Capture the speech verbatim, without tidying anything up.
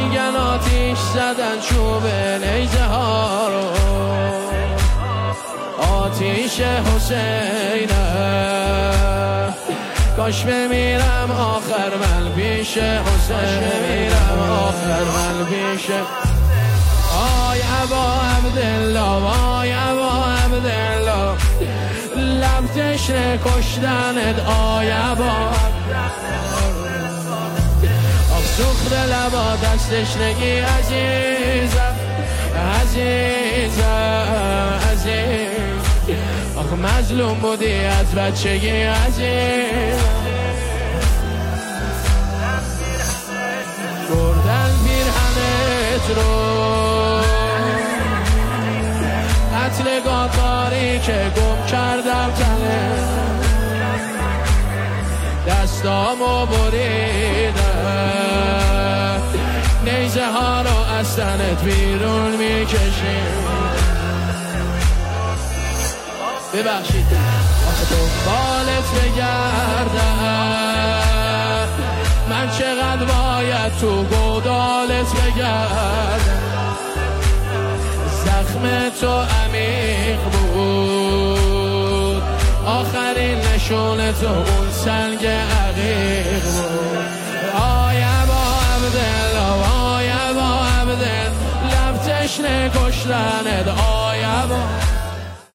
میگن آتیش زدن چوب نیزه ها رو، آتیش حسینه. کاش بمیرم آخر من پیش حسین، بمیرم آخر من پیش. آی ابا عبدالله، آی ابا عبدالله، لب تشنه کشتنت. آی ابا آخ سخت لبا دست تشنگی عزیزم، عزیزم، عزیز. آخ مظلوم بودی از بچگی عزیز، بردن پیرهنت رو، قتل گاتاری که گم کردم تنه، دستامو بریدم، نیزه ها رو از تنت بیرون میکشیم. ببخشید آخه دنبالت بگردم، من چقدر باید تو گودالت بگردم. زخم تو عمیق بود، آخرین نشون تو اون سنگ عقیق بود. آی ابا عبدالله، آی ابا عبدالله، لب تشنه کشتنت. آی ابا